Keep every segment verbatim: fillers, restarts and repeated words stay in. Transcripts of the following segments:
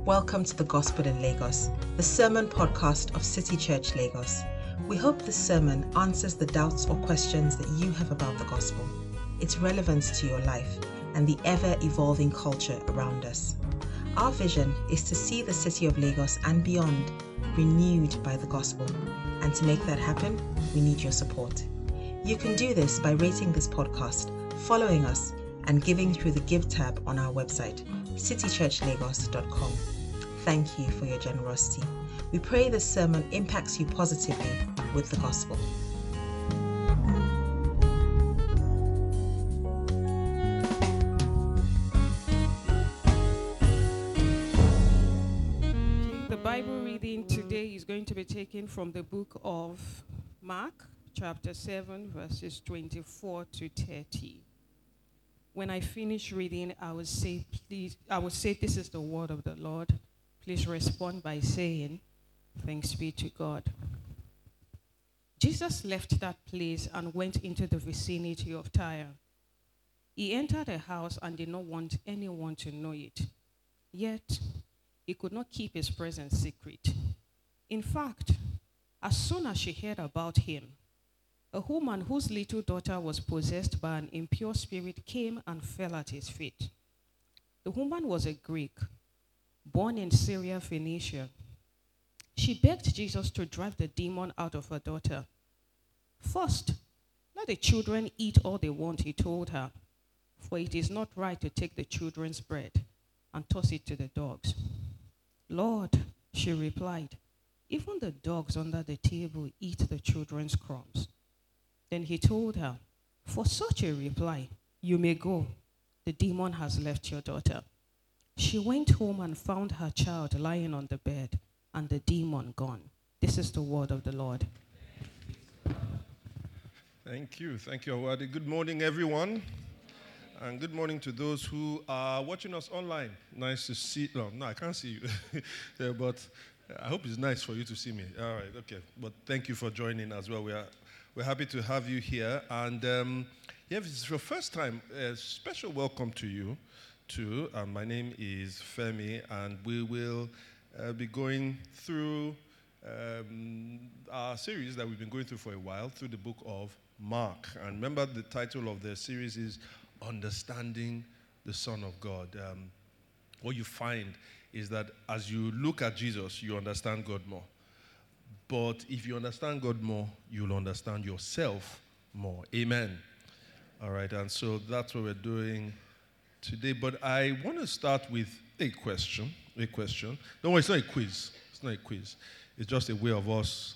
Welcome to the Gospel in Lagos, the sermon podcast of City Church Lagos. We hope this sermon answers the doubts or questions that you have about the gospel, its relevance to your life, and the ever-evolving culture around us. Our vision is to see the city of Lagos and beyond renewed by the gospel. And to make that happen, we need your support. You can do this by rating this podcast, following us, and giving through the Give tab on our website, city church lagos dot com. Thank you for your generosity. We pray this sermon impacts you positively with the gospel. The Bible reading today is going to be taken from the book of Mark, chapter seven, verses twenty-four to thirty. When I finish reading, I will say, please, I will say, this is the word of the Lord. Please respond by saying, thanks be to God. Jesus left that place and went into the vicinity of Tyre. He entered a house and did not want anyone to know it. Yet, he could not keep his presence secret. In fact, as soon as she heard about him, a woman whose little daughter was possessed by an impure spirit came and fell at his feet. The woman was a Greek, born in Syria, Phoenicia. She begged Jesus to drive the demon out of her daughter. First, let the children eat all they want, he told her, for it is not right to take the children's bread and toss it to the dogs. Lord, she replied, even the dogs under the table eat the children's crumbs. Then he told her, for such a reply, you may go. The demon has left your daughter. She went home and found her child lying on the bed and the demon gone. This is the word of the Lord. Thank you. Thank you, Awadi. Good morning, everyone. And good morning to those who are watching us online. Nice to see. No, no, I can't see you. Yeah, but I hope it's nice for you to see me. All right, okay. But thank you for joining as well. We are we're happy to have you here. And um, yeah, if it's your first time, a special welcome to you, too. Um, my name is Femi, and we will uh, be going through um, our series that we've been going through for a while, through the book of Mark. And remember, the title of the series is Understanding the Son of God. Um, what you find is that as you look at Jesus, you understand God more. But if you understand God more, you'll understand yourself more. Amen. All right, and so that's what we're doing today. But I want to start with a question. A question. No, it's not a quiz. It's not a quiz. It's just a way of us.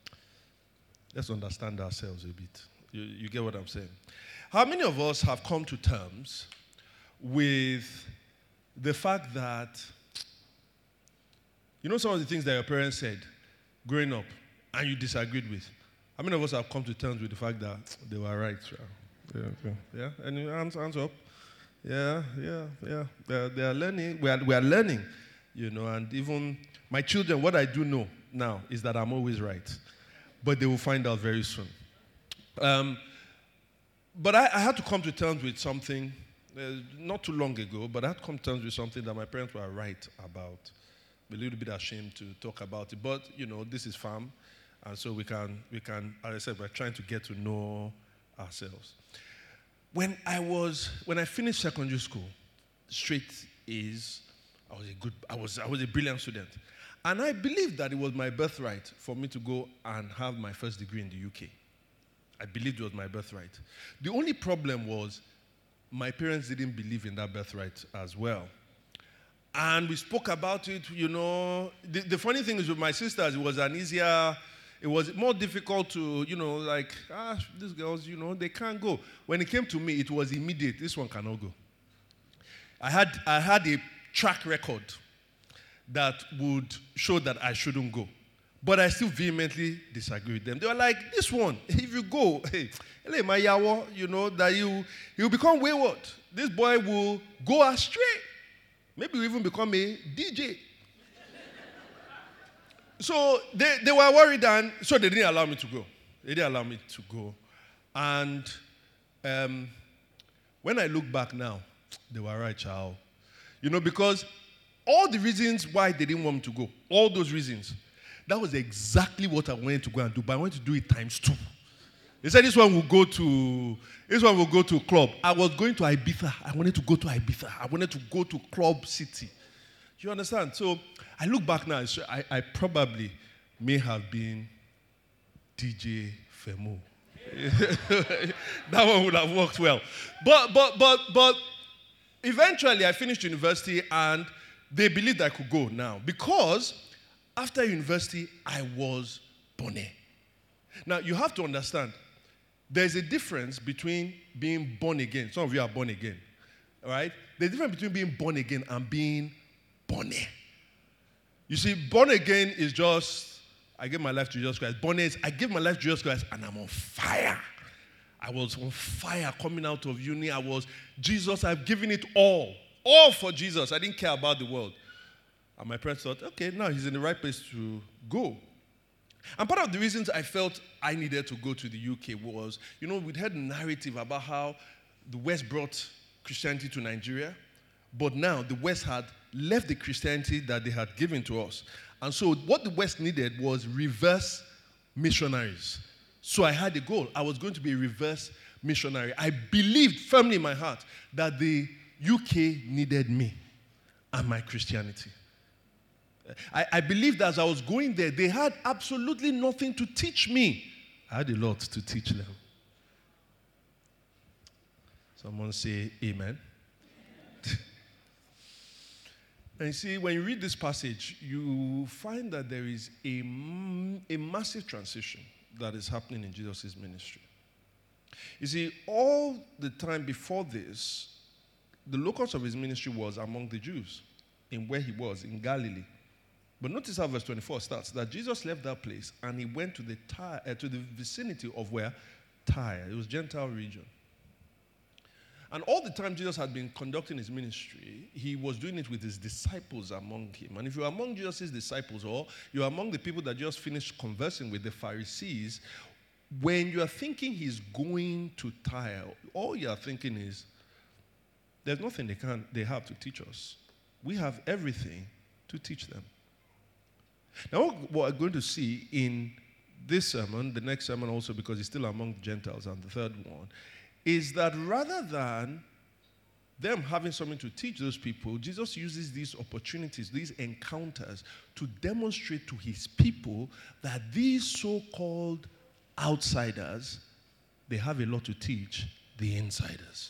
Let's understand ourselves a bit. You, you get what I'm saying? How many of us have come to terms with the fact that, you know, some of the things that your parents said growing up and you disagreed with? How many of us have come to terms with the fact that they were right? Yeah, yeah. yeah? Any hands, hands up? Yeah, yeah, yeah. They, they are learning. We are, we are learning, you know, and even my children, what I do know now is that I'm always right. But they will find out very soon. Um, but I, I had to come to terms with something uh, not too long ago, but I had to come to terms with something that my parents were right about. I'm a little bit ashamed to talk about it, but, you know, this is fam, and so we can, we can, as I said, we're trying to get to know ourselves. When I was, when I finished secondary school, straight A's, I was a good, I was, I was a brilliant student. And I believed that it was my birthright for me to go and have my first degree in the U K. I believed it was my birthright. The only problem was my parents didn't believe in that birthright as well. And we spoke about it, you know. The, the funny thing is with my sisters, it was an easier, it was more difficult to, you know, like, ah, these girls, you know, they can't go. When it came to me, it was immediate. This one cannot go. I had, I had a track record that would show that I shouldn't go. But I still vehemently disagree with them. They were like, this one, if you go, hey, my yawo, you know, that you, he'll become wayward. This boy will go astray. Maybe even become a D J. So they, they were worried, and so they didn't allow me to go. They didn't allow me to go. And um, when I look back now, they were right, child. You know, because all the reasons why they didn't want me to go, all those reasons, that was exactly what I wanted to go and do, but I wanted to do it times two. They said this one will go to, this one will go to club. I was going to Ibiza. I wanted to go to Ibiza. I wanted to go to Club City. You understand? So I look back now, I, I probably may have been D J Femo. That one would have worked well. But, but, but, but, eventually I finished university and they believed I could go now. Because after university, I was born. Now, you have to understand, there's a difference between being born again. Some of you are born again, all right? There's a difference between being born again and being born. You see, born again is just, I give my life to Jesus Christ. Born is, I give my life to Jesus Christ and I'm on fire. I was on fire coming out of uni. I was, Jesus, I've given it all. All for Jesus. I didn't care about the world. And my parents thought, okay, now he's in the right place to go. And part of the reasons I felt I needed to go to the U K was, you know, we'd heard a narrative about how the West brought Christianity to Nigeria, but now the West had left the Christianity that they had given to us. And so what the West needed was reverse missionaries. So I had a goal. I was going to be a reverse missionary. I believed firmly in my heart that the U K needed me and my Christianity. I, I believed as I was going there, they had absolutely nothing to teach me. I had a lot to teach them. Someone say amen. And you see, when you read this passage, you find that there is a, a massive transition that is happening in Jesus' ministry. You see, all the time before this, the locus of his ministry was among the Jews, in where he was, in Galilee. But notice how verse twenty-four starts, that Jesus left that place and he went to the, Tyre, uh, to the vicinity of where? Tyre. It was Gentile region. And all the time Jesus had been conducting his ministry, he was doing it with his disciples among him. And if you're among Jesus' disciples, or you're among the people that just finished conversing with the Pharisees, when you're thinking he's going to Tyre, all you're thinking is, there's nothing they can they have to teach us. We have everything to teach them. Now, what we're going to see in this sermon, the next sermon also, because he's still among the Gentiles, and the third one, is that rather than them having something to teach those people, Jesus uses these opportunities, these encounters, to demonstrate to his people that these so-called outsiders, they have a lot to teach the insiders.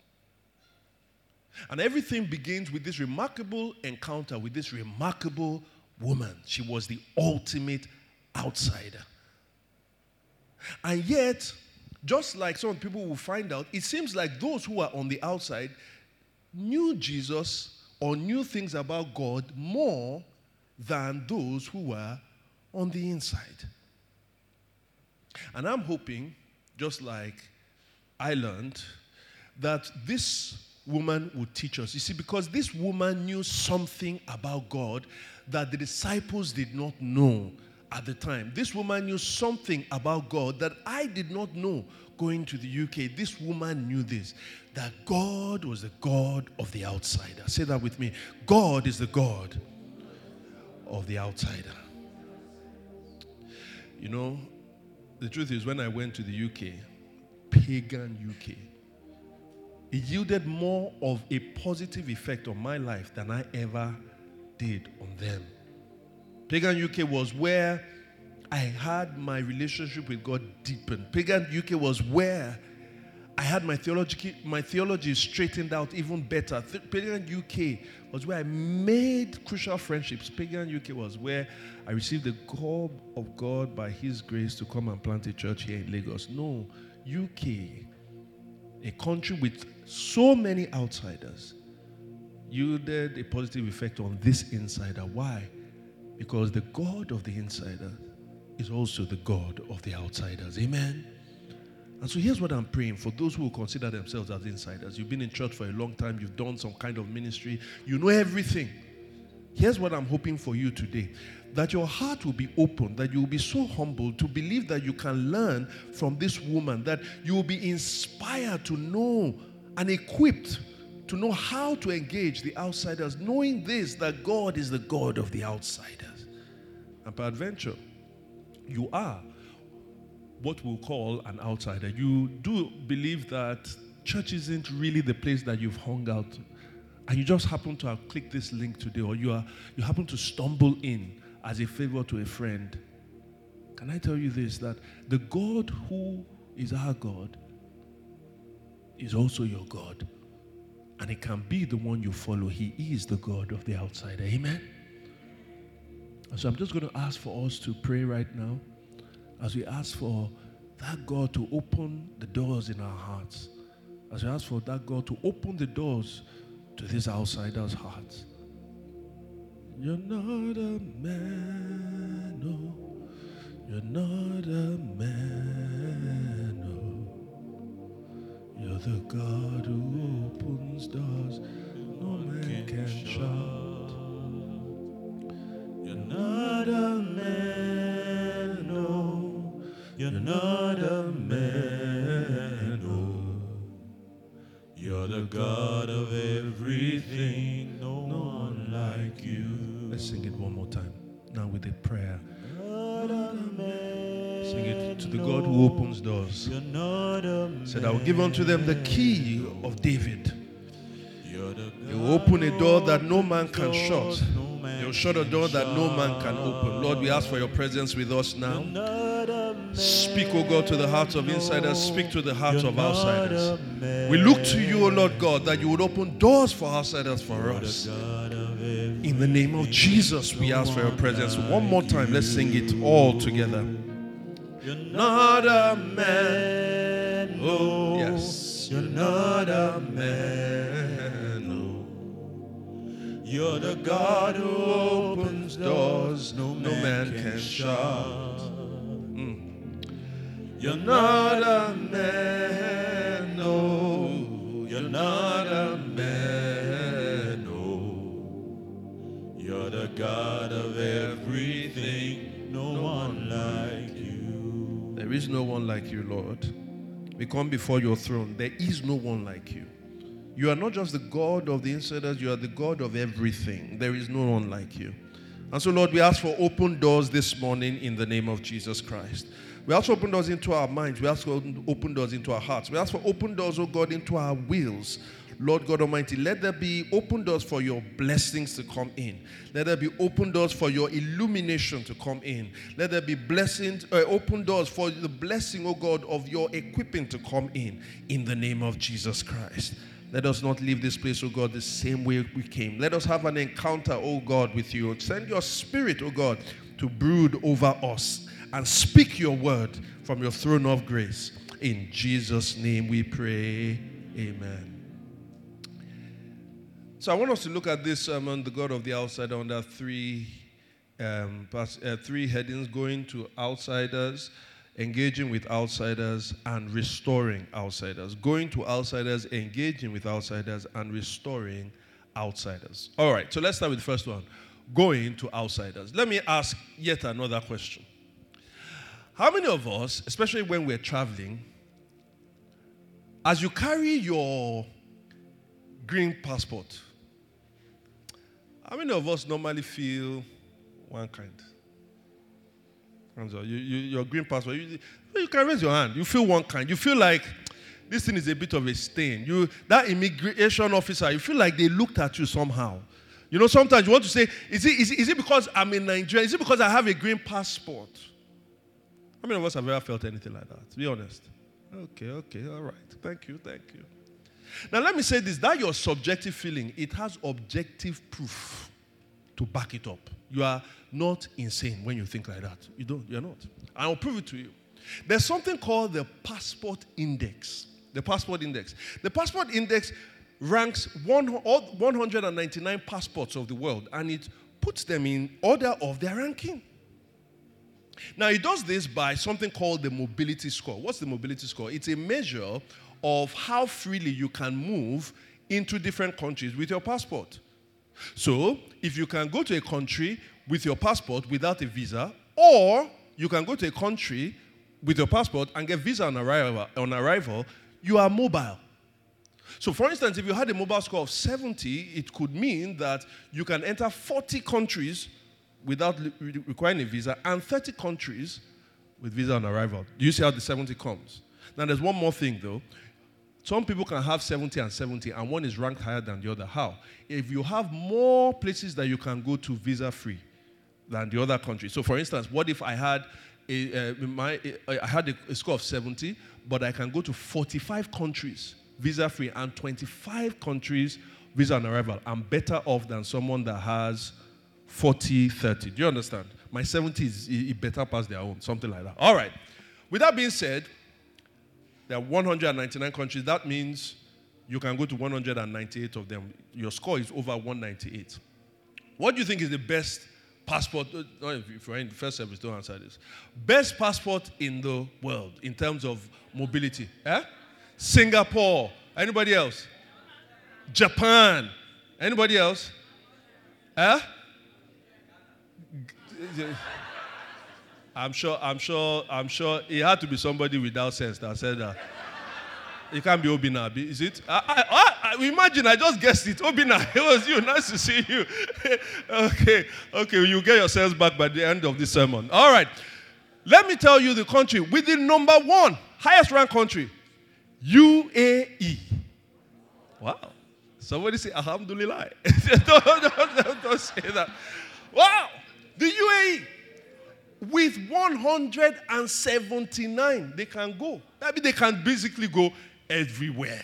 And everything begins with this remarkable encounter with this remarkable woman. She was the ultimate outsider. And yet, just like some people will find out, it seems like those who are on the outside knew Jesus or knew things about God more than those who were on the inside. And I'm hoping, just like I learned, that this woman would teach us. You see, because this woman knew something about God that the disciples did not know at the time. This woman knew something about God that I did not know going to the U K. This woman knew this, that God was the God of the outsider. Say that with me. God is the God of the outsider. You know, the truth is, when I went to the U K, pagan U K, it yielded more of a positive effect on my life than I ever did on them. Pagan U K was where I had my relationship with God deepened. Pagan U K was where I had my theology, my theology straightened out even better. Pagan U K was where I made crucial friendships. Pagan U K was where I received the call of God by his grace to come and plant a church here in Lagos. No, U K, a country with so many outsiders, yielded a positive effect on this insider. Why? Because the God of the insider is also the God of the outsiders. Amen? And so here's what I'm praying for those who consider themselves as insiders. You've been in church for a long time. You've done some kind of ministry. You know everything. Here's what I'm hoping for you today. That your heart will be open. That you will be so humble to believe that you can learn from this woman. That you will be inspired to know and equipped to know how to engage the outsiders, knowing this, that God is the God of the outsiders. And peradventure, you are what we'll call an outsider. You do believe that church isn't really the place that you've hung out, and you just happen to have clicked this link today, or you are you happen to stumble in as a favor to a friend. Can I tell you this, that the God who is our God is also your God, and it can be the one you follow. He is the God of the outsider. Amen. And so I'm just going to ask for us to pray right now, as we ask for that God to open the doors in our hearts, as we ask for that God to open the doors to these outsiders' hearts. You're not a man, no. You're not a man, no. You're the God who opens doors no man can shut. You're not a man, no. You're not a man, no. You're the God of everything, no one like you. Let's sing it one more time. Now with a prayer. Sing it to the God who opens doors. Said, I will give unto them the key of David. You will open a door that no man can shut. You will shut a door that no man can open. Lord, we ask for your presence with us now. Speak, O God, to the hearts of insiders. Speak to the hearts of outsiders. We look to you, O Lord God, that you would open doors for outsiders for us. In the name of Jesus, we ask for your presence. One more time, let's sing it all together. You're not a man, oh yes. You're not a man, oh. You're the God who opens doors no man can shut. You're not a man, no. You're not a man, no. You're the God of everything, no one like you. There is no one like you, Lord. We come before your throne. There is no one like you. You are not just the God of the insiders, you are the God of everything. There is no one like you. And so, Lord, we ask for open doors this morning in the name of Jesus Christ. We ask for open doors into our minds. We ask for open doors into our hearts. We ask for open doors, oh God, into our wills. Lord God Almighty, let there be open doors for your blessings to come in. Let there be open doors for your illumination to come in. Let there be blessings, uh, open doors for the blessing, oh God, of your equipping to come in, in the name of Jesus Christ. Let us not leave this place, oh God, the same way we came. Let us have an encounter, oh God, with you. Send your spirit, oh God, to brood over us and speak your word from your throne of grace. In Jesus' name we pray. Amen. So I want us to look at this sermon, The God of the Outsider, under three, um, uh, three headings: going to outsiders, engaging with outsiders, and restoring outsiders. Going to outsiders, engaging with outsiders, and restoring outsiders. All right, so let's start with the first one. Going to outsiders. Let me ask yet another question. How many of us, especially when we're traveling, as you carry your green passport, how many of us normally feel one kind? Hands up. You, you, your green passport, you, you can raise your hand. You feel one kind. You feel like this thing is a bit of a stain. You, that immigration officer, you feel like they looked at you somehow. You know, sometimes you want to say, is it, is it, is it because I'm in Nigeria? Is it because I have a green passport? How many of us have ever felt anything like that? Be honest. Okay, okay, all right. Thank you, thank you. Now let me say this, that your subjective feeling, it has objective proof to back it up. You are not insane when you think like that. You don't, you're not. I'll prove it to you. There's something called the passport index. The passport index. The passport index ranks one, all one hundred ninety-nine passports of the world, and it puts them in order of their ranking. Now, it does this by something called the mobility score. What's the mobility score? It's a measure of how freely you can move into different countries with your passport. So, if you can go to a country with your passport without a visa, or you can go to a country with your passport and get visa on arrival, on arrival, you are mobile. So, for instance, if you had a mobile score of seventy, it could mean that you can enter forty countries without re- requiring a visa and thirty countries with visa on arrival. Do you see how the seventy comes? Now, there's one more thing, though. Some people can have seventy and seventy, and one is ranked higher than the other. How? If you have more places that you can go to visa-free than the other country. So, for instance, what if I had a, uh, my, I had a, a score of seventy, but I can go to forty-five countries visa-free and twenty-five countries visa on arrival? I'm better off than someone that has forty, thirty. Do you understand? My seventy is it better past their own, something like that. All right. With that being said, there are one hundred ninety-nine countries. That means you can go to one hundred ninety-eight of them. Your score is over one ninety-eight. What do you think is the best passport? No, if you're in the first service, don't answer this. Best passport in the world in terms of mobility? Eh? Singapore. Anybody else? Japan. Anybody else? Eh? I'm sure, I'm sure, I'm sure it had to be somebody without sense that said that. It can't be Obina, is it? I, I, I, imagine, I just guessed it. Obina, it was you. Nice to see you. okay, okay, you get yourselves back by the end of this sermon. All right. Let me tell you the country with the number one, highest ranked country, U A E. Wow. Somebody say, Alhamdulillah. don't, don't, don't, don't say that. Wow. The U A E. With one hundred seventy-nine, they can go. I mean, they can basically go everywhere.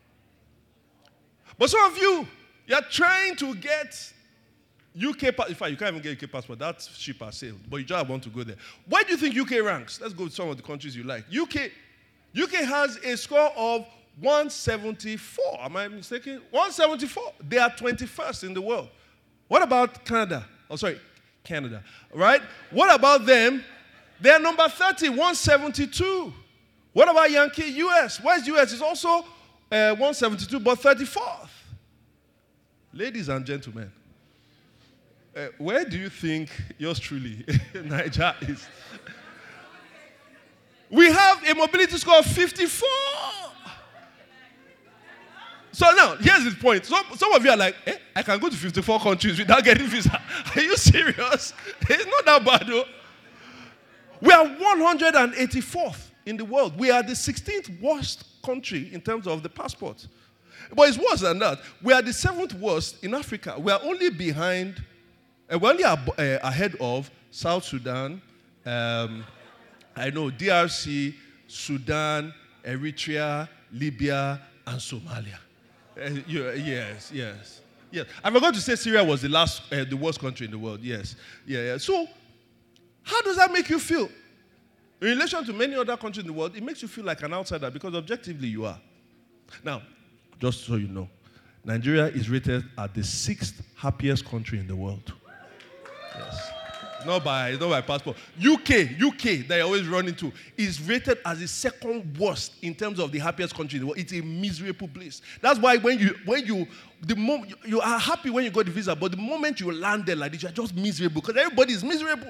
But some of you, you're trying to get U K passport. In fact, you can't even get U K passport. That ship has sailed. But you just want to go there. Why do you think U K ranks? Let's go to some of the countries you like. U K, U K has a score of one seventy-four. Am I mistaken? one seventy-four. They are twenty-first in the world. What about Canada? Oh, sorry. Canada, right? What about them? They're number thirty, one seventy-two. What about Yankee, U S? Where's U S? It's also uh, one seventy-two, but thirty-fourth. Ladies and gentlemen, uh, where do you think yours truly, Niger, is? We have a mobility score of fifty-four. So now, here's the point. Some, some of you are like, eh, I can go to fifty-four countries without getting visa. Are you serious? It's not that bad, though. We are one hundred eighty-fourth in the world. We are the sixteenth worst country in terms of the passport. But it's worse than that. We are the seventh worst in Africa. We are only behind, uh, we're only ab- uh, ahead of South Sudan, um, I know, D R C, Sudan, Eritrea, Libya, and Somalia. Uh, you, yes, yes, yes. I forgot to say Syria was the last, uh, the worst country in the world. Yes, yeah, yeah. So, how does that make you feel? In relation to many other countries in the world, it makes you feel like an outsider because objectively you are. Now, just so you know, Nigeria is rated as the sixth happiest country in the world. Yes. Not by, not by passport. U K, U K, that you're always running to, is rated as the second worst in terms of the happiest country in the world. It's a miserable place. That's why when you, when you, the moment you are happy when you got the visa, but the moment you land there like this, you are just miserable because everybody is miserable.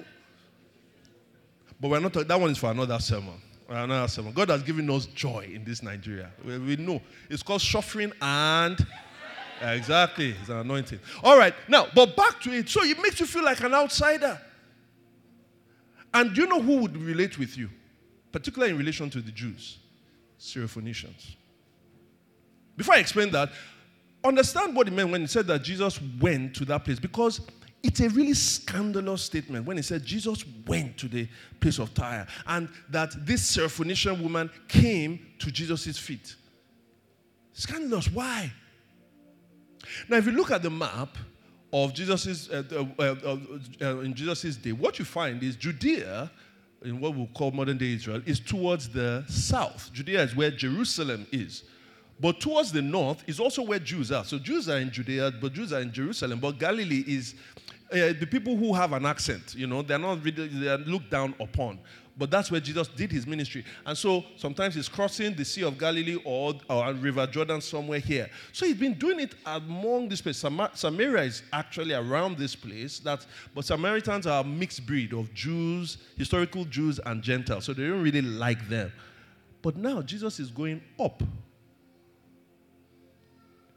But we're not talking, that one is for another sermon. Another sermon. God has given us joy in this Nigeria. We, we know it's called suffering and. Exactly, it's an anointing. All right, now, but back to it. So it makes you feel like an outsider. And do you know who would relate with you? Particularly in relation to the Jews. Syrophoenicians. Before I explain that, understand what he meant when he said that Jesus went to that place. Because it's a really scandalous statement when he said Jesus went to the place of Tyre. And that this Syrophoenician woman came to Jesus' feet. Scandalous. Why? Now, if you look at the map of Jesus's uh, uh, uh, uh, in Jesus' day, what you find is Judea, in what we call modern day Israel, is towards the south. Judea is where Jerusalem is. But towards the north is also where Jews are. So Jews are in Judea, but Jews are in Jerusalem. But Galilee is uh, the people who have an accent. You know, they're not really, they are looked down upon. But that's where Jesus did his ministry. And so sometimes he's crossing the Sea of Galilee or, or River Jordan somewhere here. So he's been doing it among this place. Sam- Samaria is actually around this place. That, but Samaritans are a mixed breed of Jews, historical Jews, and Gentiles. So they don't really like them. But now Jesus is going up.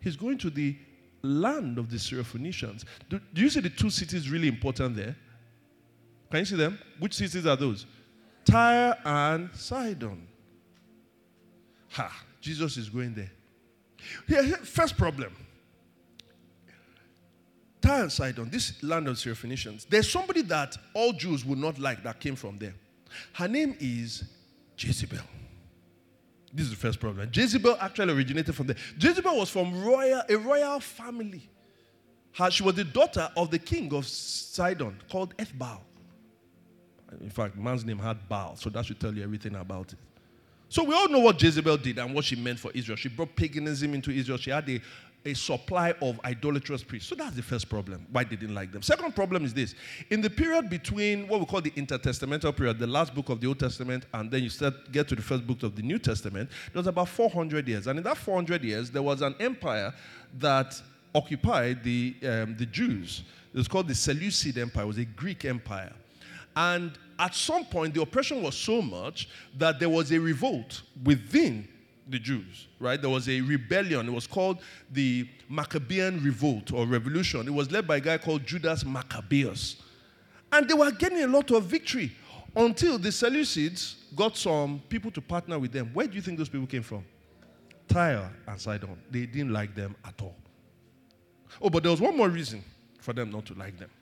He's going to the land of the Syrophoenicians. Do, do you see the two cities really important there? Can you see them? Which cities are those? Tyre and Sidon. Ha, Jesus is going there. Here, here, first problem. Tyre and Sidon, this land of Syrophoenicians. There's somebody that all Jews would not like that came from there. Her name is Jezebel. This is the first problem. Jezebel actually originated from there. Jezebel was from royal, a royal family. Her, she was the daughter of the king of Sidon called Ethbaal. In fact, man's name had Baal, so that should tell you everything about it. So we all know what Jezebel did and what she meant for Israel. She brought paganism into Israel. She had a, a supply of idolatrous priests. So that's the first problem, why they didn't like them. Second problem is this. In the period between what we call the intertestamental period, the last book of the Old Testament, and then you start, get to the first book of the New Testament, there was about four hundred years. And in that four hundred years, there was an empire that occupied the, um, the Jews. It was called the Seleucid Empire. It was a Greek empire. And at some point, the oppression was so much that there was a revolt within the Jews, right? There was a rebellion. It was called the Maccabean Revolt or Revolution. It was led by a guy called Judas Maccabeus. And they were getting a lot of victory until the Seleucids got some people to partner with them. Where do you think those people came from? Tyre and Sidon. They didn't like them at all. Oh, but there was one more reason for them not to like them.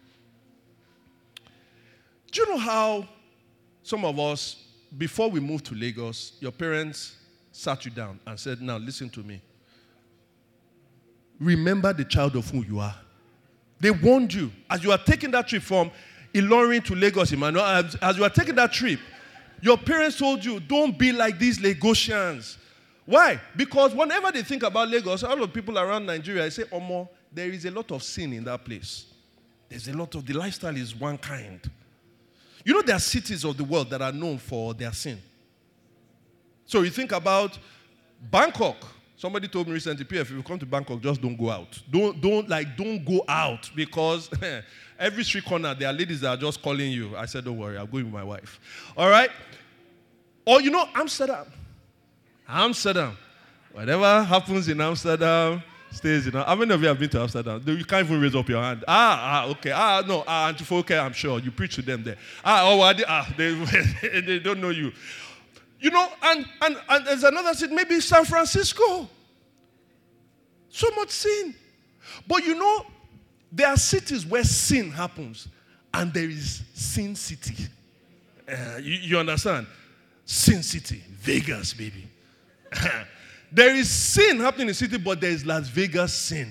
Do you know how some of us, before we moved to Lagos, your parents sat you down and said, now listen to me. Remember the child of who you are. They warned you. As you are taking that trip from Ilorin to Lagos, Emmanuel, as, as you are taking that trip, your parents told you, don't be like these Lagosians. Why? Because whenever they think about Lagos, all of the people around Nigeria, they say, Omo, there is a lot of sin in that place. There's a lot of, the lifestyle is one kind. You know, there are cities of the world that are known for their sin. So you think about Bangkok. Somebody told me recently, P F, if you come to Bangkok, just don't go out. Don't, don't, like, don't go out because every street corner, there are ladies that are just calling you. I said, don't worry, I'll go with my wife. All right? Or, you know, Amsterdam. Amsterdam. Whatever happens in Amsterdam stays in. How many of you have been to Amsterdam? You can't even raise up your hand. Ah, ah, okay. Ah, no. Ah, Antifoke, I'm sure. You preach to them there. Ah, oh, ah, they, they don't know you. You know, and, and, and there's another city, maybe San Francisco. So much sin. But you know, there are cities where sin happens, and there is Sin City. Uh, you, you understand? Sin City. Vegas, baby. There is sin happening in the city, but there is Las Vegas sin.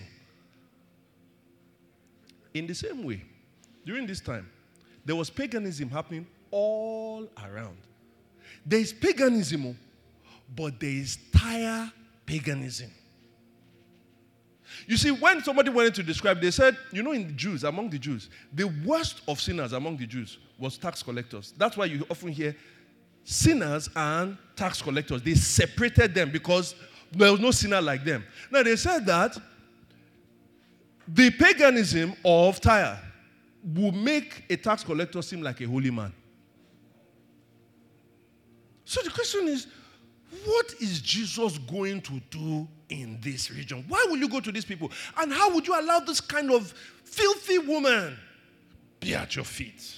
In the same way, during this time, there was paganism happening all around. There is paganism, but there is Tyre paganism. You see, when somebody wanted to describe, they said, you know, in the Jews, among the Jews, the worst of sinners among the Jews was tax collectors. That's why you often hear sinners and tax collectors. They separated them because there was no sinner like them. Now, they said that the paganism of Tyre would make a tax collector seem like a holy man. So the question is, what is Jesus going to do in this region? Why will you go to these people? And how would you allow this kind of filthy woman be at your feet?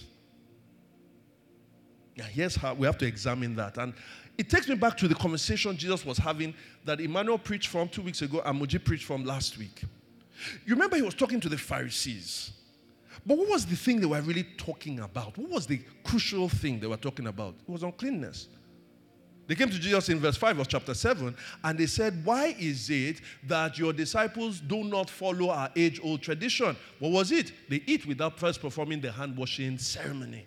Now, here's how we have to examine that. And it takes me back to the conversation Jesus was having that Emmanuel preached from two weeks ago and Muji preached from last week. You remember he was talking to the Pharisees. But what was the thing they were really talking about? What was the crucial thing they were talking about? It was uncleanness. They came to Jesus in verse five of chapter seven, and they said, why is it that your disciples do not follow our age-old tradition? What was it? They eat without first performing the hand-washing ceremony.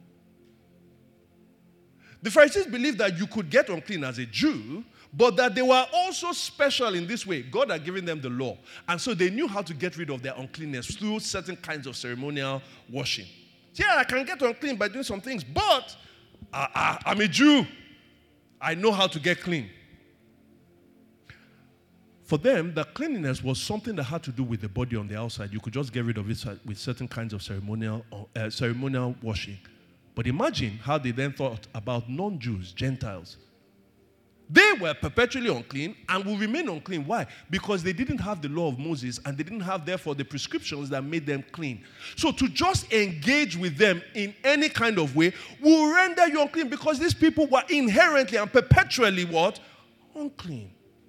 The Pharisees believed that you could get unclean as a Jew, but that they were also special in this way. God had given them the law. And so they knew how to get rid of their uncleanness through certain kinds of ceremonial washing. Yeah, I can get unclean by doing some things, but I, I, I'm a Jew. I know how to get clean. For them, the cleanliness was something that had to do with the body on the outside. You could just get rid of it with certain kinds of ceremonial, uh, ceremonial washing. But imagine how they then thought about non-Jews, Gentiles. They were perpetually unclean and will remain unclean. Why? Because they didn't have the law of Moses and they didn't have, therefore, the prescriptions that made them clean. So to just engage with them in any kind of way will render you unclean because these people were inherently and perpetually what? Unclean.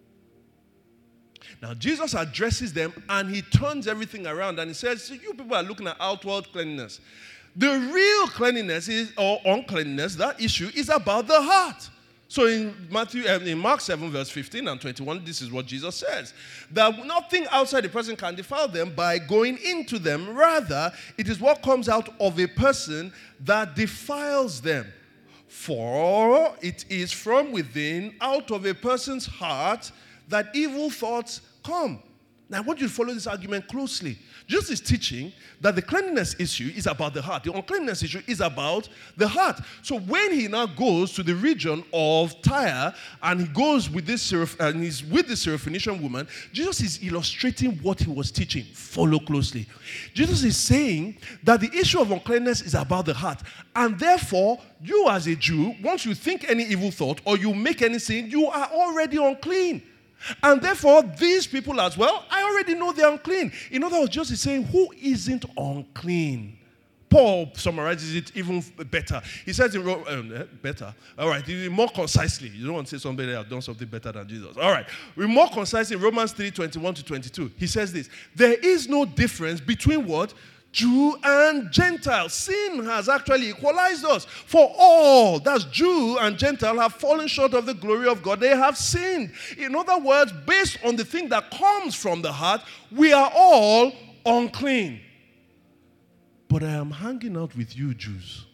Now, Jesus addresses them and he turns everything around and he says, so you people are looking at outward cleanliness. The real cleanliness is, or uncleanliness, that issue is about the heart. So in Matthew, uh, in Mark seven, verse fifteen and twenty-one, this is what Jesus says. That nothing outside the person can defile them by going into them. Rather, it is what comes out of a person that defiles them. For it is from within, out of a person's heart, that evil thoughts come. Now, I want you to follow this argument closely. Jesus is teaching that the cleanliness issue is about the heart. The uncleanness issue is about the heart. So when he now goes to the region of Tyre and he goes with this and he's with the Syrophoenician woman, Jesus is illustrating what he was teaching. Follow closely. Jesus is saying that the issue of uncleanness is about the heart. And therefore, you as a Jew, once you think any evil thought or you make any sin, you are already unclean. And therefore, these people as well, I already know they're unclean. In other words, Jesus is saying, who isn't unclean? Paul summarizes it even better. He says, in, um, better, all right, more concisely. You don't want to say somebody that has done something better than Jesus. All right, we're more concise in Romans three, twenty-one to twenty-two. He says this, there is no difference between what? Jew and Gentile. Sin has actually equalized us. For all, that's Jew and Gentile, have fallen short of the glory of God. They have sinned. In other words, based on the thing that comes from the heart, we are all unclean. But I am hanging out with you, Jews,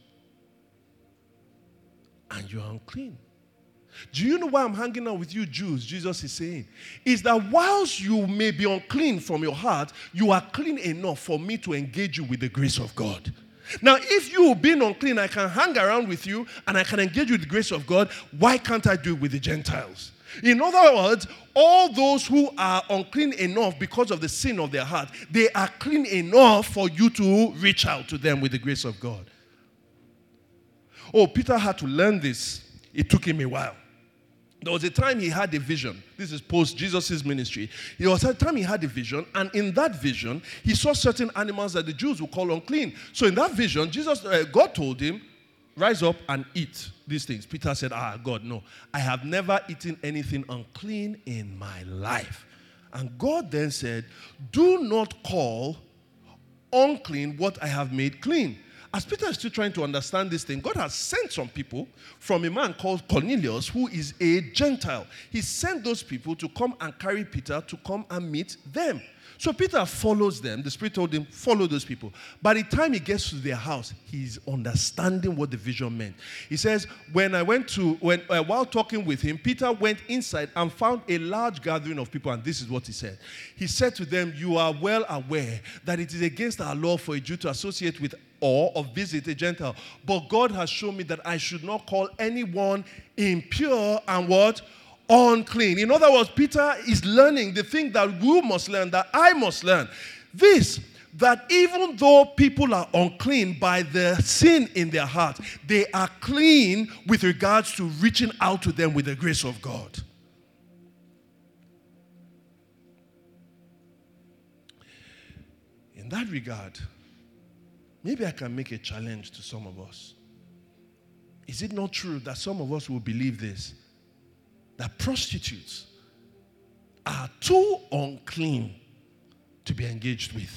and you are unclean. Do you know why I'm hanging out with you, Jews? Jesus is saying, is that whilst you may be unclean from your heart, you are clean enough for me to engage you with the grace of God. Now, if you being unclean, I can hang around with you and I can engage you with the grace of God, why can't I do it with the Gentiles? In other words, all those who are unclean enough because of the sin of their heart, they are clean enough for you to reach out to them with the grace of God. Oh, Peter had to learn this. It took him a while. There was a time he had a vision. This is post Jesus' ministry. There was a time he had a vision, and in that vision, he saw certain animals that the Jews would call unclean. So in that vision, Jesus, uh, God told him, rise up and eat these things. Peter said, ah, God, no. I have never eaten anything unclean in my life. And God then said, do not call unclean what I have made clean. As Peter is still trying to understand this thing, God has sent some people from a man called Cornelius, who is a Gentile. He sent those people to come and carry Peter to come and meet them. So Peter follows them. The Spirit told him, follow those people. By the time he gets to their house, he's understanding what the vision meant. He says, when I went to, when uh, while talking with him, Peter went inside and found a large gathering of people, and this is what he said. He said to them, you are well aware that it is against our law for a Jew to associate with or or visit a Gentile. But God has shown me that I should not call anyone impure and what? Unclean. In other words, Peter is learning the thing that you must learn, that I must learn. This, that even though people are unclean by the sin in their heart, they are clean with regards to reaching out to them with the grace of God. In that regard, maybe I can make a challenge to some of us. Is it not true that some of us will believe this? That prostitutes are too unclean to be engaged with,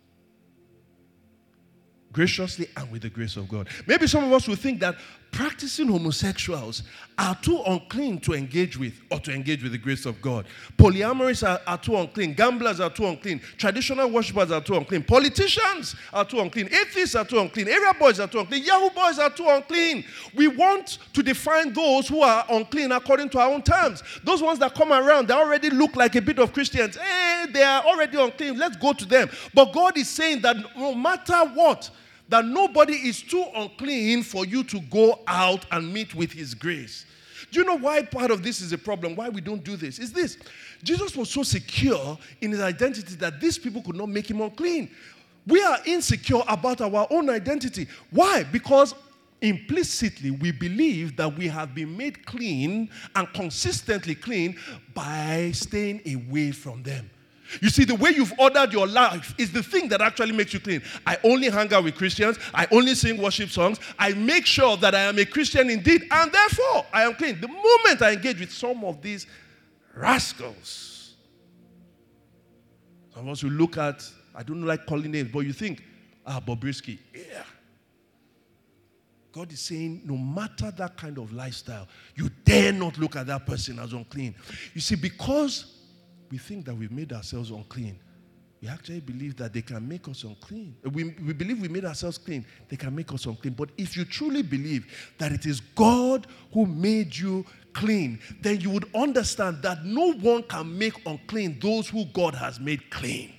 graciously and with the grace of God. Maybe some of us will think that practicing homosexuals are too unclean to engage with or to engage with the grace of God. Polyamorous are, are too unclean. Gamblers are too unclean. Traditional worshippers are too unclean. Politicians are too unclean. Atheists are too unclean. Area boys are too unclean. Yahoo boys are too unclean. We want to define those who are unclean according to our own terms. Those ones that come around, they already look like a bit of Christians. Hey, they are already unclean. Let's go to them. But God is saying that no matter what, that nobody is too unclean for you to go out and meet with his grace. Do you know why part of this is a problem? Why we don't do this? Is this. Jesus was so secure in his identity that these people could not make him unclean. We are insecure about our own identity. Why? Because implicitly we believe that we have been made clean and consistently clean by staying away from them. You see, the way you've ordered your life is the thing that actually makes you clean. I only hang out with Christians. I only sing worship songs. I make sure that I am a Christian indeed, and therefore I am clean. The moment I engage with some of these rascals, some of us will look at, I don't like calling names, but you think, ah, Bobrisky, yeah. God is saying, no matter that kind of lifestyle, you dare not look at that person as unclean. You see, because we think that we've made ourselves unclean, we actually believe that they can make us unclean. We, we believe we made ourselves clean, they can make us unclean. But if you truly believe that it is God who made you clean, then you would understand that no one can make unclean those who God has made clean.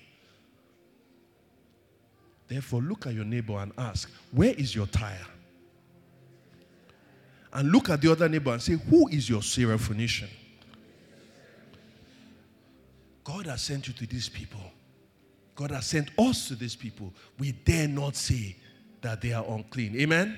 Therefore, look at your neighbor and ask, where is your tire? And look at the other neighbor and say, who is your Syrophoenician? God has sent you to these people. God has sent us to these people. We dare not say that they are unclean. Amen?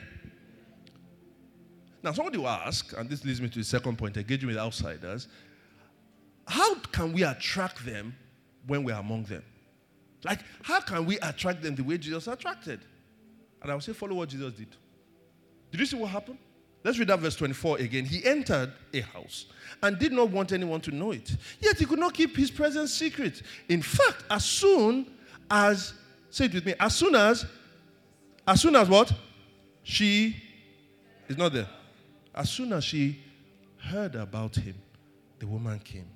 Now, somebody will ask, and this leads me to the second point, engaging with outsiders. How can we attract them when we're among them? Like, how can we attract them the way Jesus attracted? And I will say, follow what Jesus did. Did you see what happened? Let's read that verse twenty-four again. He entered a house and did not want anyone to know it. Yet he could not keep his presence secret. In fact, as soon as, say it with me, as soon as, as soon as what? She is not there. As soon as she heard about him, the woman came.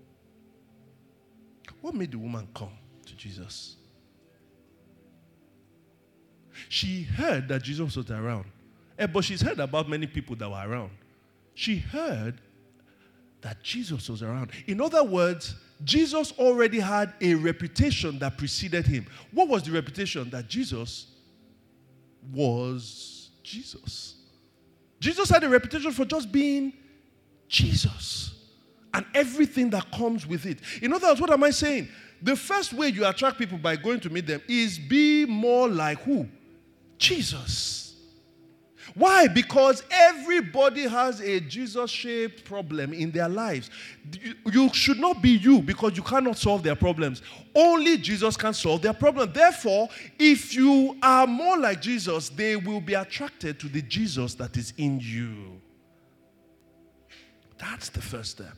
What made the woman come to Jesus? She heard that Jesus was around. But she's heard about many people that were around. She heard that Jesus was around. In other words, Jesus already had a reputation that preceded him. What was the reputation? That Jesus was Jesus. Jesus had a reputation for just being Jesus and everything that comes with it. In other words, what am I saying? The first way you attract people by going to meet them is be more like who? Jesus. Why? Because everybody has a Jesus-shaped problem in their lives. You should not be you because you cannot solve their problems. Only Jesus can solve their problem. Therefore, if you are more like Jesus, they will be attracted to the Jesus that is in you. That's the first step.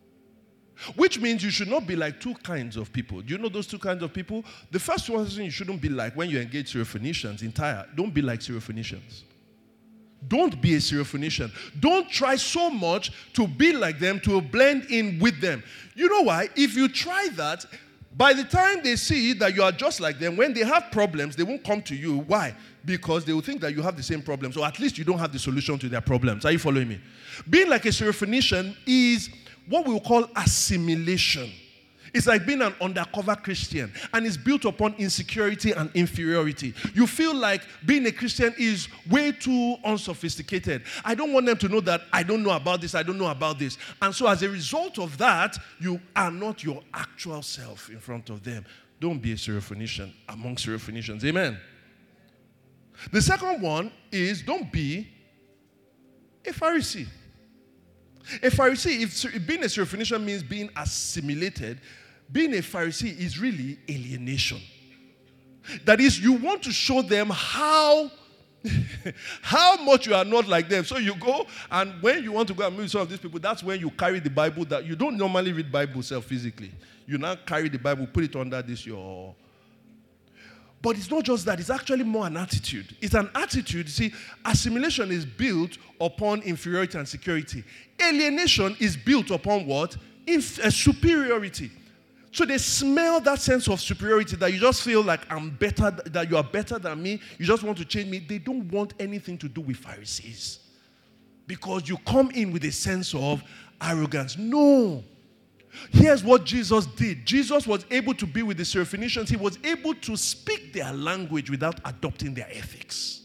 Which means you should not be like two kinds of people. Do you know those two kinds of people? The first one you shouldn't be like when you engage Syrophoenicians entire. Don't be like Syrophoenicians. Don't be a Syrophoenician. Don't try so much to be like them, to blend in with them. You know why? If you try that, by the time they see that you are just like them, when they have problems, they won't come to you. Why? Because they will think that you have the same problems, or at least you don't have the solution to their problems. Are you following me? Being like a Syrophoenician is what we will call assimilation. It's like being an undercover Christian, and it's built upon insecurity and inferiority. You feel like being a Christian is way too unsophisticated. I don't want them to know that I don't know about this, I don't know about this. And so as a result of that, you are not your actual self in front of them. Don't be a Syrophoenician among Syrophoenicians. Amen. The second one is don't be a Pharisee. A Pharisee, if being a Syrophoenician means being assimilated, being a Pharisee is really alienation. That is, you want to show them how, how much you are not like them. So you go, and when you want to go and meet some of these people, that's when you carry the Bible that you don't normally read Bible self physically. You now carry the Bible, put it under this your... But it's not just that, it's actually more an attitude. It's an attitude. You see, assimilation is built upon inferiority and security. Alienation is built upon what? Inf- uh, superiority. So they smell that sense of superiority, that you just feel like I'm better, that you are better than me. You just want to change me. They don't want anything to do with Pharisees. Because you come in with a sense of arrogance. No. Here's what Jesus did. Jesus was able to be with the Syrophoenicians. He was able to speak their language without adopting their ethics.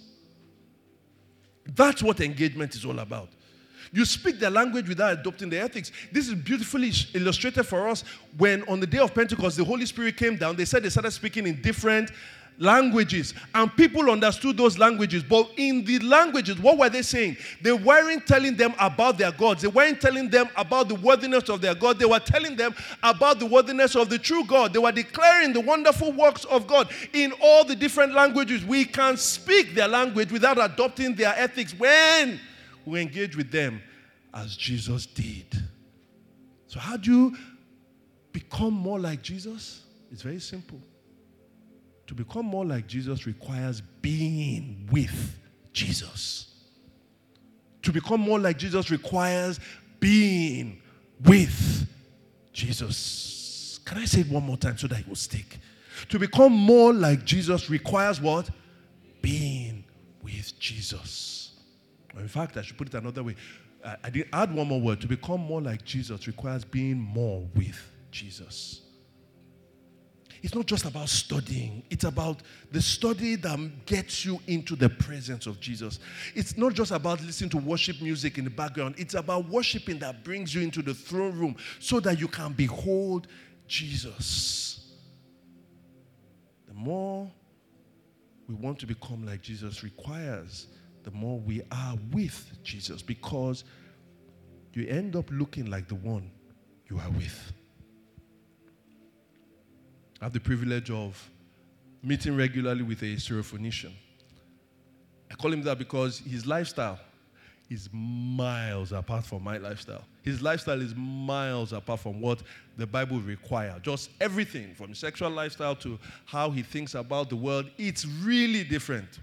That's what engagement is all about. You speak their language without adopting their ethics. This is beautifully illustrated for us when on the day of Pentecost, the Holy Spirit came down. They said they started speaking in different languages, and people understood those languages. But in the languages, what were they saying? They weren't telling them about their gods. They weren't telling them about the worthiness of their God. They were telling them about the worthiness of the true God. They were declaring the wonderful works of God in all the different languages. We can speak their language without adopting their ethics when we engage with them as Jesus did. So how do you become more like Jesus? It's very simple. To become more like Jesus requires being with Jesus. To become more like Jesus requires being with Jesus. Can I say it one more time so that it will stick? To become more like Jesus requires what? Being with Jesus. In fact, I should put it another way. I, I did add one more word. To become more like Jesus requires being more with Jesus. It's not just about studying. It's about the study that gets you into the presence of Jesus. It's not just about listening to worship music in the background. It's about worshiping that brings you into the throne room so that you can behold Jesus. The more we want to become like Jesus requires the more we are with Jesus, because you end up looking like the one you are with. I have the privilege of meeting regularly with a Syrophoenician. I call him that because his lifestyle is miles apart from my lifestyle. His lifestyle is miles apart from what the Bible requires. Just everything from sexual lifestyle to how he thinks about the world, it's really different.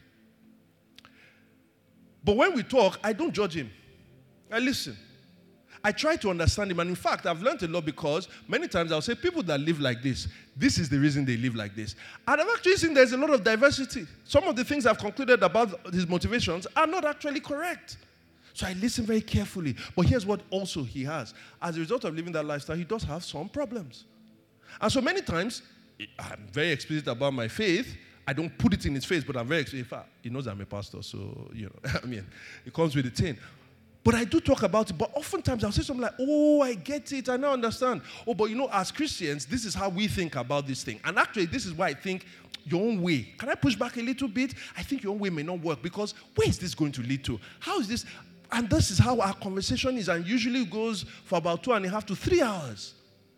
But when we talk, I don't judge him. I listen. I try to understand him. And in fact, I've learned a lot because many times I'll say people that live like this, this is the reason they live like this. And I've actually seen there's a lot of diversity. Some of the things I've concluded about his motivations are not actually correct. So I listen very carefully. But here's what also he has. As a result of living that lifestyle, he does have some problems. And so many times, I'm very explicit about my faith. I don't put it in his face, but I'm very explicit. In fact, he knows I'm a pastor, so, you know, I mean, it comes with the thing. But I do talk about it, but oftentimes I'll say something like, oh, I get it, I now understand. Oh, but you know, as Christians, this is how we think about this thing. And actually, this is why I think your own way. Can I push back a little bit? I think your own way may not work, because where is this going to lead to? How is this? And this is how our conversation is, and usually goes for about two and a half to three hours.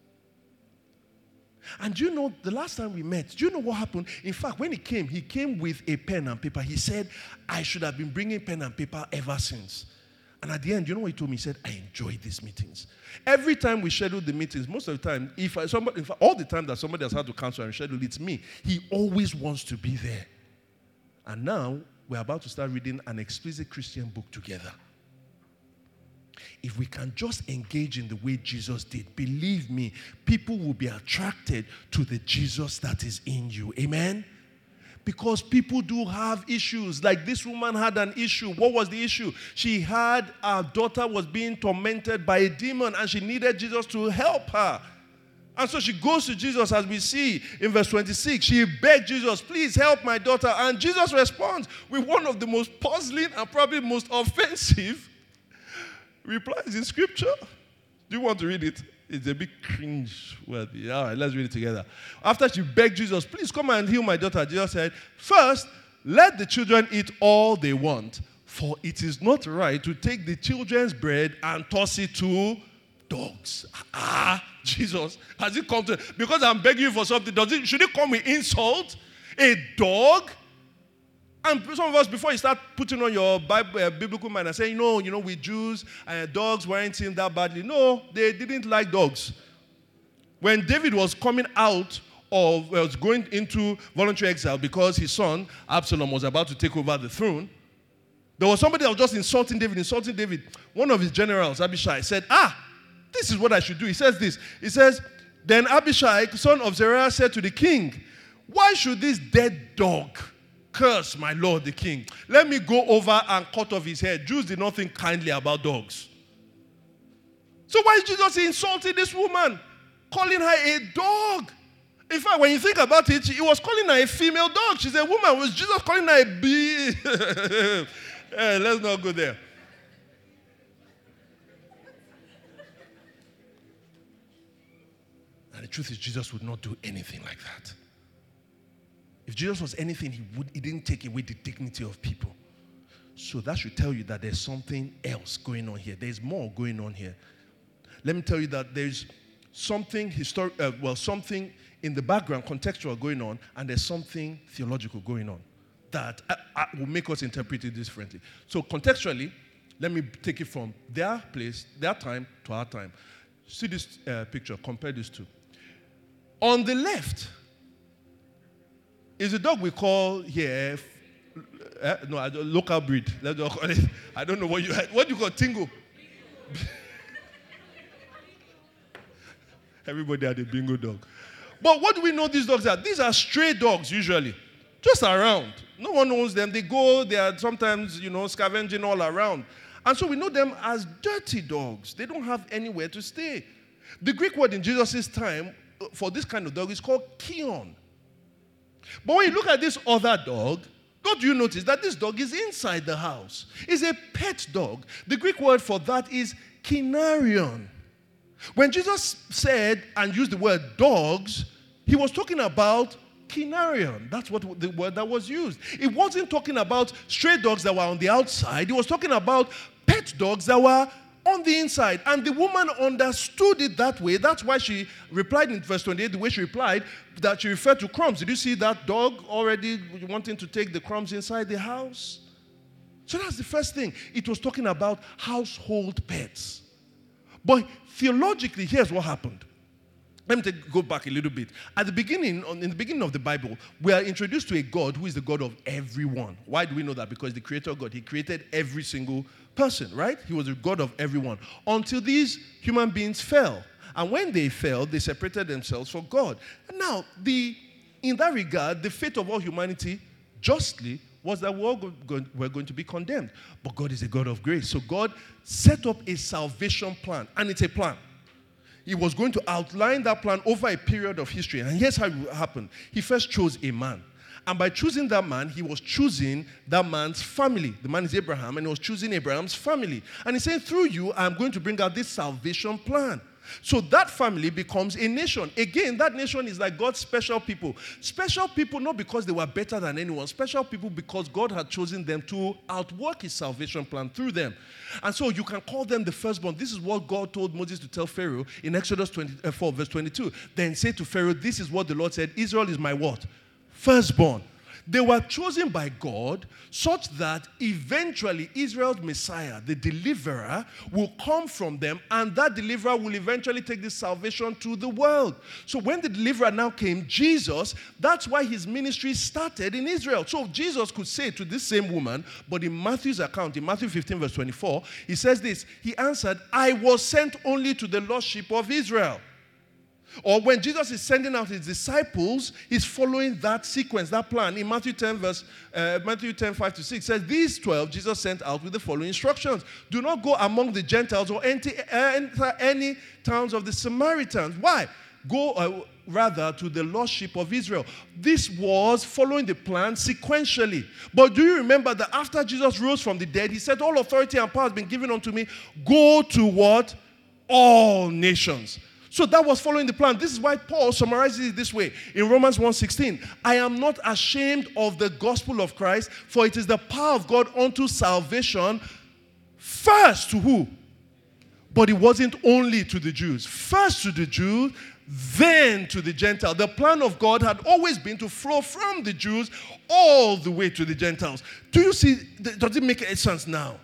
And do you know, the last time we met, do you know what happened? In fact, when he came, he came with a pen and paper. He said, I should have been bringing pen and paper ever since. And at the end, you know what he told me? He said, I enjoy these meetings. Every time we schedule the meetings, most of the time, if I, somebody, in fact, all the time that somebody has had to cancel and schedule, it's me. He always wants to be there. And now, we're about to start reading an explicit Christian book together. If we can just engage in the way Jesus did, believe me, people will be attracted to the Jesus that is in you. Amen? Because people do have issues. Like this woman had an issue. What was the issue? She had, her daughter was being tormented by a demon, and she needed Jesus to help her. And so she goes to Jesus, as we see in verse twenty-six. She begged Jesus, please help my daughter. And Jesus responds with one of the most puzzling and probably most offensive replies in Scripture. Do you want to read it? It's a bit cringe-worthy. All right, let's read it together. After she begged Jesus, please come and heal my daughter, Jesus said, first, let the children eat all they want, for it is not right to take the children's bread and toss it to dogs. Ah, Jesus, has it come to, because I'm begging you for something, does it, should it come with insult? A dog? And some of us, before you start putting on your Bible, uh, biblical mind and saying, no, you know, we Jews, uh, dogs weren't seen that badly. No, they didn't like dogs. When David was coming out of, well, was going into voluntary exile because his son, Absalom, was about to take over the throne, there was somebody that was just insulting David, insulting David. One of his generals, Abishai, said, ah, this is what I should do. He says this. He says, then Abishai, son of Zeruiah, said to the king, why should this dead dog curse my lord the king? Let me go over and cut off his head. Jews did not think kindly about dogs. So why is Jesus insulting this woman? Calling her a dog. In fact, when you think about it, he was calling her a female dog. She's a woman. Was Jesus calling her a bee? Hey, let's not go there. And the truth is, Jesus would not do anything like that. If If Jesus was anything, he, would, he didn't take away the dignity of people. So that should tell you that there's something else going on here. There's more going on here. Let me tell you that there's something historic, uh, well, something in the background, contextual going on, and there's something theological going on that uh, uh, will make us interpret it differently. So contextually, let me take it from their place, their time, to our time. See this uh, picture, compare these two. On the left is a dog we call here, uh, no, a local breed. Let's just call it. I don't know what you what do you call Tingo? Everybody had a bingo dog. But what do we know these dogs are? These are stray dogs usually, just around. No one owns them. They go, they are sometimes, you know, scavenging all around. And so we know them as dirty dogs. They don't have anywhere to stay. The Greek word in Jesus' time for this kind of dog is called kion. But when you look at this other dog, what do you notice? That this dog is inside the house. It's a pet dog. The Greek word for that is kinarion. When Jesus said and used the word dogs, he was talking about kinarion. That's what the word that was used. It wasn't talking about stray dogs that were on the outside. He was talking about pet dogs that were on the inside. And the woman understood it that way. That's why she replied in verse twenty-eight, the way she replied, that she referred to crumbs. Did you see that dog already wanting to take the crumbs inside the house? So that's the first thing. It was talking about household pets. But theologically, here's what happened. Let me take, go back a little bit. At the beginning, in the beginning of the Bible, we are introduced to a God who is the God of everyone. Why do we know that? Because the creator God, he created every single person, right? He was the God of everyone. Until these human beings fell. And when they fell, they separated themselves from God. And now, the, in that regard, the fate of all humanity, justly, was that we're all go, go, we're going to be condemned. But God is a God of grace. So God set up a salvation plan. And it's a plan. He was going to outline that plan over a period of history. And here's how it happened. He first chose a man. And by choosing that man, he was choosing that man's family. The man is Abraham, and he was choosing Abraham's family. And he's saying, through you, I'm going to bring out this salvation plan. So that family becomes a nation. Again, that nation is like God's special people. Special people not because they were better than anyone. Special people because God had chosen them to outwork his salvation plan through them. And so you can call them the firstborn. This is what God told Moses to tell Pharaoh in Exodus twenty-four, verse twenty-two. Then say to Pharaoh, this is what the Lord said, Israel is my what? Firstborn. They were chosen by God such that eventually Israel's Messiah, the deliverer, will come from them, and that deliverer will eventually take this salvation to the world. So when the deliverer now came, Jesus, that's why his ministry started in Israel. So Jesus could say to this same woman, but in Matthew's account, in Matthew fifteen, verse twenty-four, he says this, he answered, I was sent only to the lost sheep of Israel. Or when Jesus is sending out his disciples, he's following that sequence, that plan. In Matthew ten, verse uh, Matthew ten, five to six, says, these twelve Jesus sent out with the following instructions. Do not go among the Gentiles or enter, enter any towns of the Samaritans. Why? Go uh, rather to the lost sheep of Israel. This was following the plan sequentially. But do you remember that after Jesus rose from the dead, he said, all authority and power has been given unto me. Go to what? All nations. So that was following the plan. This is why Paul summarizes it this way. In Romans one sixteen, I am not ashamed of the gospel of Christ, for it is the power of God unto salvation, first to who? But it wasn't only to the Jews. First to the Jews, then to the Gentile. The plan of God had always been to flow from the Jews all the way to the Gentiles. Do you see? Does it make any sense now?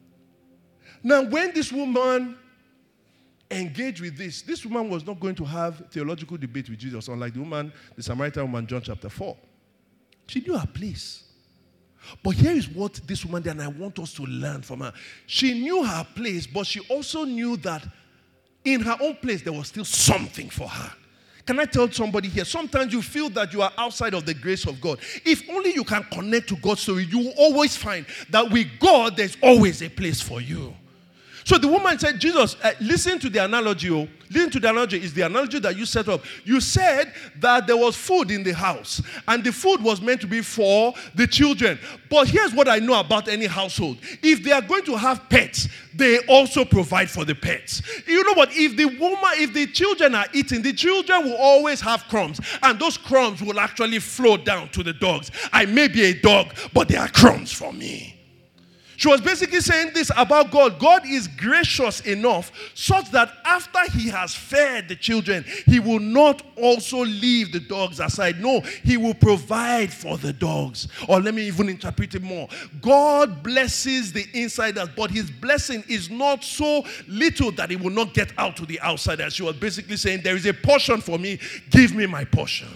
Now, when this woman engage with this, this woman was not going to have theological debate with Jesus, unlike the woman, the Samaritan woman, John chapter four. She knew her place. But here is what this woman did, and I want us to learn from her. She knew her place, but she also knew that in her own place, there was still something for her. Can I tell somebody here, sometimes you feel that you are outside of the grace of God. If only you can connect to God's story, you will always find that with God, there's always a place for you. So the woman said, Jesus, uh, listen to the analogy. Oh. Listen to the analogy. It's the analogy that you set up. You said that there was food in the house, and the food was meant to be for the children. But here's what I know about any household. If they are going to have pets, they also provide for the pets. You know what? If the woman, if the children are eating, the children will always have crumbs, and those crumbs will actually flow down to the dogs. I may be a dog, but they are crumbs for me. She was basically saying this about God. God is gracious enough such that after he has fed the children, he will not also leave the dogs aside. No, he will provide for the dogs. Or let me even interpret it more. God blesses the insiders, but his blessing is not so little that it will not get out to the outsiders. She was basically saying, there is a portion for me. Give me my portion.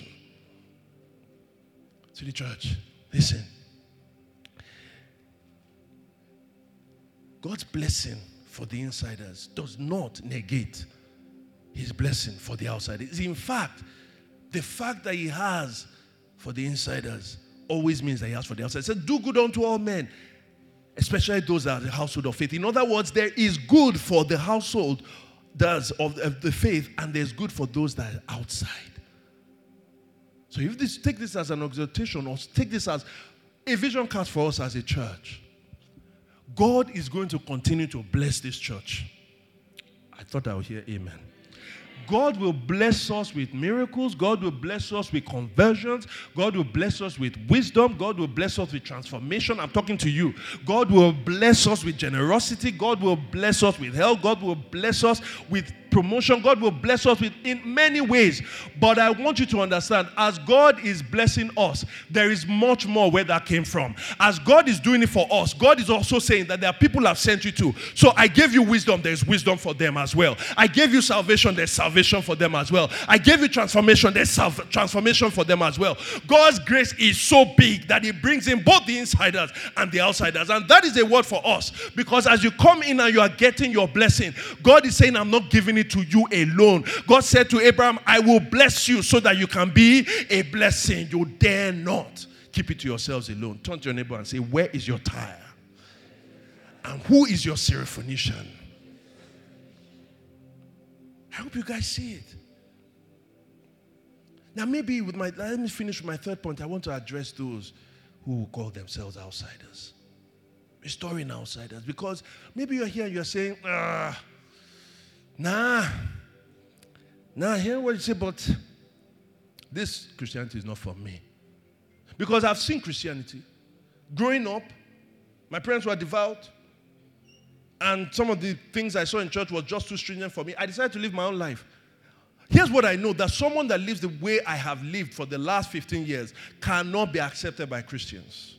To the church, listen. God's blessing for the insiders does not negate his blessing for the outsiders. In fact, the fact that he has for the insiders always means that he has for the outsiders. He said, do good unto all men, especially those that are the household of faith. In other words, there is good for the household that's of the faith, and there's good for those that are outside. So if this, take this as an exhortation, or take this as a vision cast for us as a church, God is going to continue to bless this church. I thought I would hear amen. God will bless us with miracles. God will bless us with conversions. God will bless us with wisdom. God will bless us with transformation. I'm talking to you. God will bless us with generosity. God will bless us with health. God will bless us with promotion. God will bless us with in many ways. But I want you to understand, as God is blessing us, there is much more where that came from. As God is doing it for us, God is also saying that there are people I've sent you to. So I gave you wisdom, there's wisdom for them as well. I gave you salvation, there's salvation for them as well. I gave you transformation, there's salv- transformation for them as well. God's grace is so big that it brings in both the insiders and the outsiders. And that is a word for us. Because as you come in and you are getting your blessing, God is saying, I'm not giving it to you alone. God said to Abraham, I will bless you so that you can be a blessing. You dare not keep it to yourselves alone. Turn to your neighbor and say, where is your Tyre? And who is your Syrophoenician? I hope you guys see it. Now maybe with my, let me finish with my third point. I want to address those who call themselves outsiders. Restoring outsiders. Because maybe you're here and you're saying, ah, Nah, nah, hear what you say, but this Christianity is not for me. Because I've seen Christianity. Growing up, my parents were devout, and some of the things I saw in church was just too stringent for me. I decided to live my own life. Here's what I know, that someone that lives the way I have lived for the last fifteen years cannot be accepted by Christians.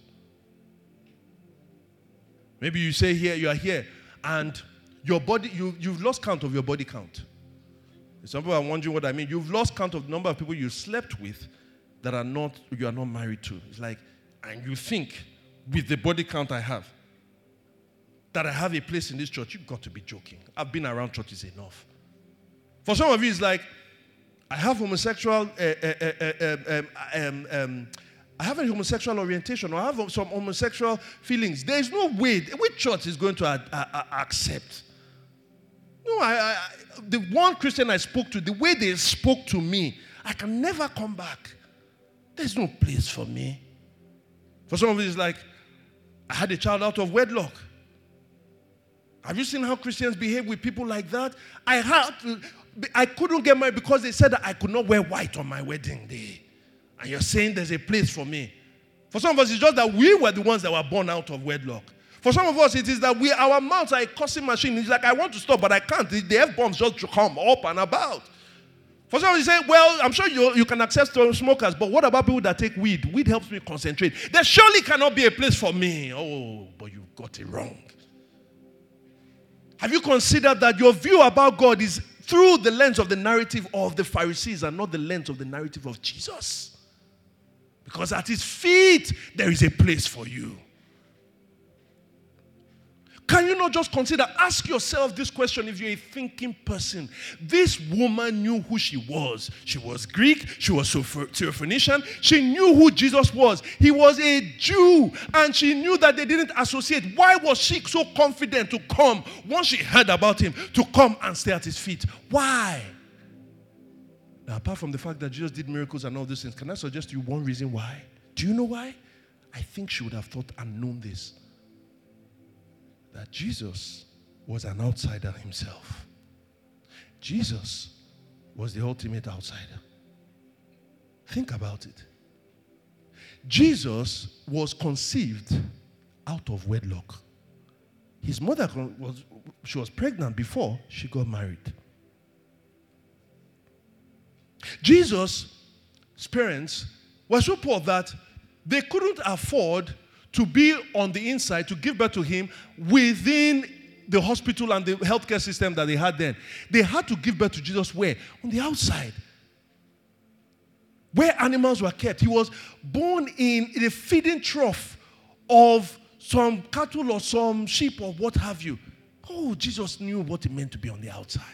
Maybe you say here, you are here, and your body, you, you've lost count of your body count. Some people are wondering what I mean. You've lost count of the number of people you slept with that are not, you are not married to. It's like, and you think, with the body count I have, that I have a place in this church. You've got to be joking. I've been around churches enough. For some of you, it's like, I have homosexual, uh, uh, uh, uh, um, um, um, I have a homosexual orientation, or I have some homosexual feelings. There is no way, which church is going to uh, uh, accept? No, I, I, the one Christian I spoke to, the way they spoke to me, I can never come back. There's no place for me. For some of you, it's like, I had a child out of wedlock. Have you seen how Christians behave with people like that? I had to, I couldn't get married because they said that I could not wear white on my wedding day. And you're saying there's a place for me. For some of us, it's just that we were the ones that were born out of wedlock. For some of us, it is that we, our mouths are a cussing machine. It's like, I want to stop, but I can't. The, the F-bombs just come up and about. For some of you say, well, I'm sure you, you can accept smokers, but what about people that take weed? Weed helps me concentrate. There surely cannot be a place for me. Oh, but you got it wrong. Have you considered that your view about God is through the lens of the narrative of the Pharisees and not the lens of the narrative of Jesus? Because at his feet, there is a place for you. Can you not just consider, ask yourself this question if you're a thinking person. This woman knew who she was. She was Greek, she was Syrophoenician, she knew who Jesus was. He was a Jew, and she knew that they didn't associate. Why was she so confident to come, once she heard about him, to come and stay at his feet? Why? Now, apart from the fact that Jesus did miracles and all these things, can I suggest to you one reason why? Do you know why? I think she would have thought and known this. That Jesus was an outsider himself. Jesus was the ultimate outsider. Think about it. Jesus was conceived out of wedlock. His mother was, she was pregnant before she got married. Jesus' parents were so poor that they couldn't afford to be on the inside, to give birth to him within the hospital and the healthcare system that they had then. They had to give birth to Jesus where? On the outside. Where animals were kept. He was born in the feeding trough of some cattle or some sheep or what have you. Oh, Jesus knew what it meant to be on the outside.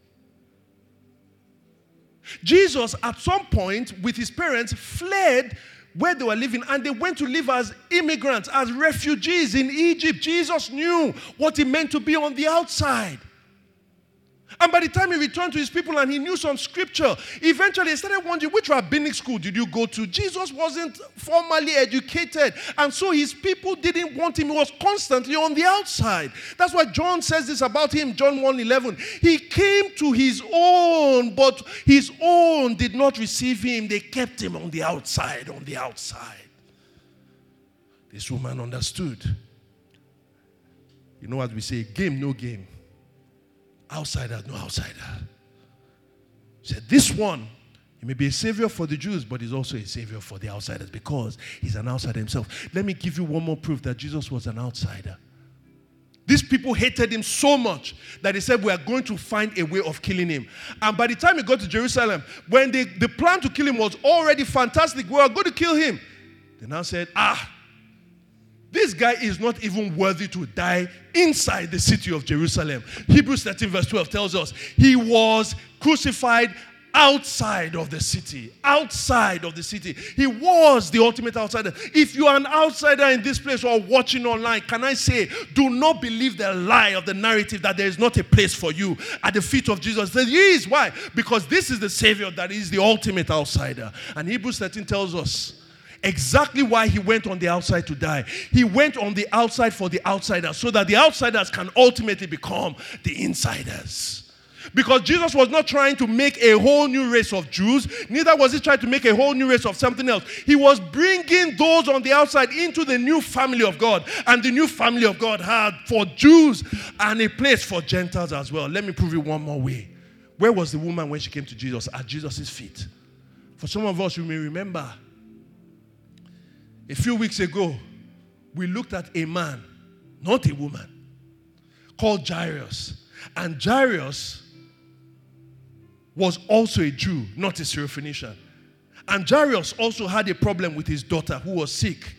Jesus, at some point, with his parents, fled where they were living, and they went to live as immigrants, as refugees in Egypt. Jesus knew what it meant to be on the outside. And by the time he returned to his people and he knew some scripture, eventually he started wondering, which rabbinic school did you go to? Jesus wasn't formally educated, and so his people didn't want him. He was constantly on the outside. That's why John says this about him, John one eleven. He came to his own, but his own did not receive him. They kept him on the outside, on the outside. This woman understood. You know what we say, game, no game. Outsider, no outsider. He said, this one, he may be a savior for the Jews, but he's also a savior for the outsiders because he's an outsider himself. Let me give you one more proof that Jesus was an outsider. These people hated him so much that they said, we are going to find a way of killing him. And by the time he got to Jerusalem, when they, the plan to kill him was already fantastic, we are going to kill him. They now said, ah, this guy is not even worthy to die inside the city of Jerusalem. Hebrews thirteen verse twelve tells us he was crucified outside of the city. Outside of the city. He was the ultimate outsider. If you are an outsider in this place or watching online, can I say, do not believe the lie of the narrative that there is not a place for you at the feet of Jesus. There is. Why? Because this is the Savior that is the ultimate outsider. And Hebrews thirteen tells us exactly why he went on the outside to die. He went on the outside for the outsiders, so that the outsiders can ultimately become the insiders. Because Jesus was not trying to make a whole new race of Jews, neither was he trying to make a whole new race of something else. He was bringing those on the outside into the new family of God. And the new family of God had for Jews and a place for Gentiles as well. Let me prove it one more way. Where was the woman when she came to Jesus? At Jesus' feet. For some of us, you may remember, a few weeks ago, we looked at a man, not a woman, called Jairus. And Jairus was also a Jew, not a Syrophoenician. And Jairus also had a problem with his daughter who was sick.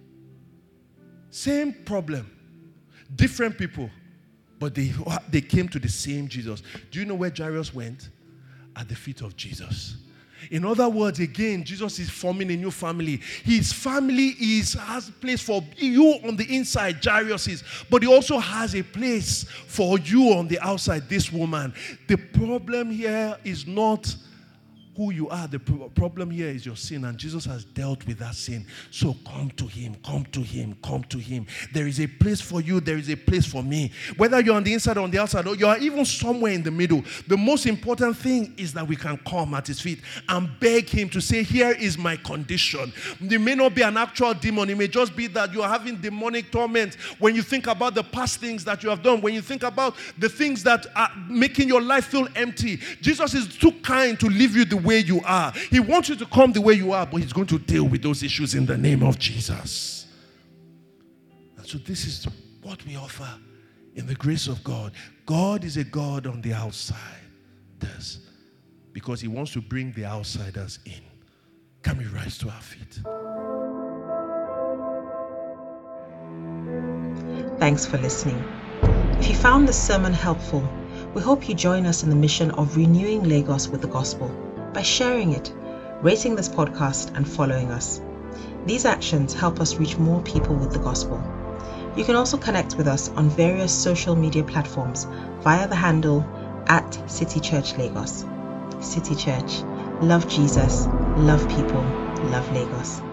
Same problem. Different people. But they, they came to the same Jesus. Do you know where Jairus went? At the feet of Jesus. In other words, again, Jesus is forming a new family. His family is has a place for you on the inside, Jairus is. But he also has a place for you on the outside, this woman. The problem here is not who you are. The problem here is your sin, and Jesus has dealt with that sin. So come to him, come to him, come to him. There is a place for you, there is a place for me. Whether you're on the inside or on the outside, or you are even somewhere in the middle, the most important thing is that we can come at his feet and beg him to say, here is my condition. It may not be an actual demon. It may just be that you are having demonic torment when you think about the past things that you have done, when you think about the things that are making your life feel empty. Jesus is too kind to leave you the way you are. He wants you to come the way you are, but he's going to deal with those issues in the name of Jesus. And so this is what we offer in the grace of God. God is a God on the outsiders because he wants to bring the outsiders in. Can we rise to our feet? Thanks for listening. If you found this sermon helpful, we hope you join us in the mission of renewing Lagos with the gospel by sharing it, rating this podcast, and following us. These actions help us reach more people with the gospel. You can also connect with us on various social media platforms via the handle at City Church Lagos. City Church, love Jesus, love people, love Lagos.